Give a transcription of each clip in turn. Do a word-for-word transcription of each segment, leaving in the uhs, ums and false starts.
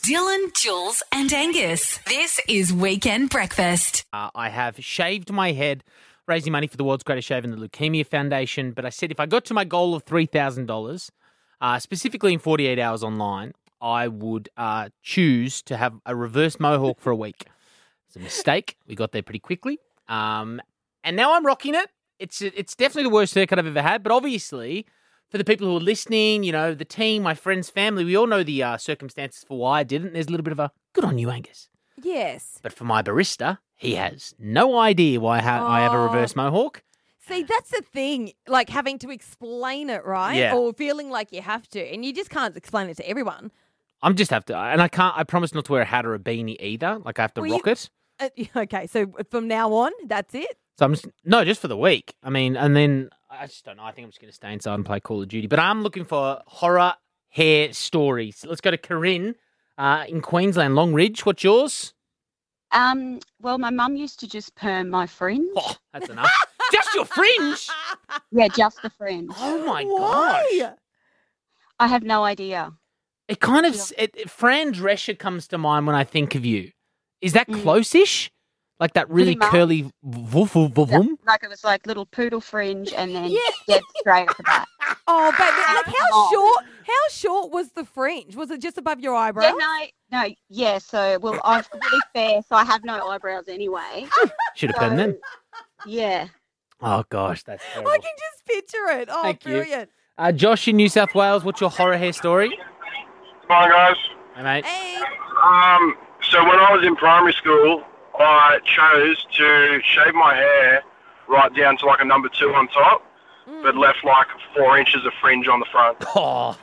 Dylan, Jules and Angus. This is Weekend Breakfast. Uh, I have shaved my head, raising money for the world's greatest shave and the Leukemia Foundation. But I said if I got to my goal of three thousand dollars, uh, specifically in forty-eight hours online, I would uh, choose to have a reverse mohawk for a week. It's a mistake. We got there pretty quickly. Um, and now I'm rocking it. It's it's definitely the worst haircut I've ever had. But obviously, for the people who are listening, you know, the team, my friends, family, we all know the uh, circumstances for why I didn't. There's a little bit of a good on you, Angus. Yes. But for my barista, he has no idea why I, ha- Oh. I have a reverse mohawk. See, that's the thing, like having to explain it, right? Yeah. Or feeling like you have to. And you just can't explain it to everyone. I'm just have to, and I can't, I promise not to wear a hat or a beanie either. Like I have to Well, rock you- it. Uh, okay, so from now on, that's it? So I'm just, no, just for the week. I mean, and then I just don't know. I think I'm just going to stay inside and play Call of Duty. But I'm looking for horror hair stories. Let's go to Corinne uh, in Queensland, Long Ridge. What's yours? Um, well, my mum used to just perm my fringe. Oh, that's enough. Just your fringe? Yeah, just the fringe. Oh my Why? gosh. I have no idea. It kind of, it, it, Fran Drescher comes to mind when I think of you. Is that Mm. close-ish? Like that really Pretty much. curly woof woof woof Yeah, woof? like it was like little poodle fringe and then Yeah. dead straight at the back. Oh, but like how Long. short, how short was the fringe? Was it just above your eyebrow? Yeah, no, no, yeah. So, well, I'm really fair, so I have no eyebrows anyway. Should have done them. Yeah. Oh gosh, that's terrible. I can just picture it. Oh, Thank you. brilliant. Uh, Josh in New South Wales, what's your horror hair story? Hi guys. Hey, mate. Hey. Um, so when I was in primary school, I chose to shave my hair right down to like a number two on top, but left like four inches of fringe on the front, Oh,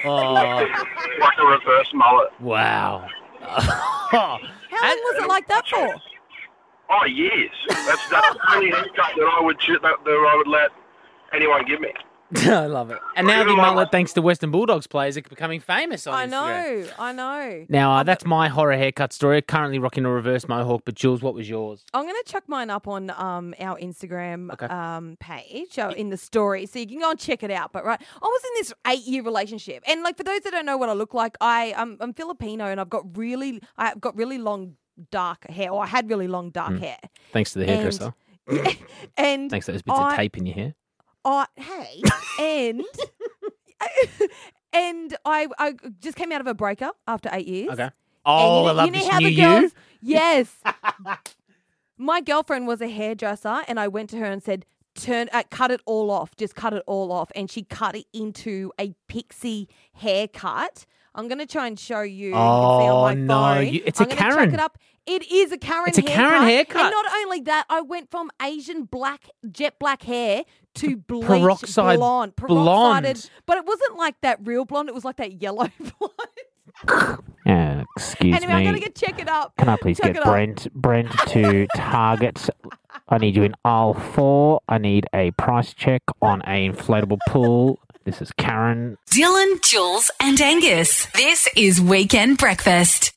like a reverse mullet. wow. How long was it like that for? Oh, years. That's that's the only haircut that I would ch- that, that I would let anyone give me. I love it. And now the Even my- mullet, thanks to Western Bulldogs players, are becoming famous on I Instagram. know, I know. Now, uh, that's my horror haircut story. Currently rocking a reverse mohawk, but Jules, what was yours? I'm going to chuck mine up on um, our Instagram Okay. um, page uh, in the story, so you can go and check it out. But right, I was in this eight-year relationship, and like for those that don't know what I look like, I um, I'm Filipino, and I've got really I've got really long dark hair, or I had really long dark Mm. hair, Thanks to the hairdresser. and Thanks to those bits I- of tape in your hair. I hey, and and I I just came out of a breakup after eight years. Okay. And Oh, you know, I love you know this how new the you. girls, yes. My girlfriend was a hairdresser, and I went to her and said, "Turn, uh, cut it all off. Just cut it all off." And she cut it into a pixie haircut. I'm going to try and show you. You can see Oh, on my no, phone. you- it's a I'm gonna Karen. Chuck it up. It is a Karen. It's a haircut. Karen haircut. And not only that, I went from Asian black, jet black hair to bleach peroxide blonde, blonde. peroxided. But it wasn't like that real blonde. It was like that yellow blonde. Uh, excuse Anyway, I'm me. going to get check it up. Can I please Chuck get it up. Brent Brent to Target? I need you in aisle four. I need a price check on a inflatable pool. This is Karen. Dylan, Jules and Angus. This is Weekend Breakfast.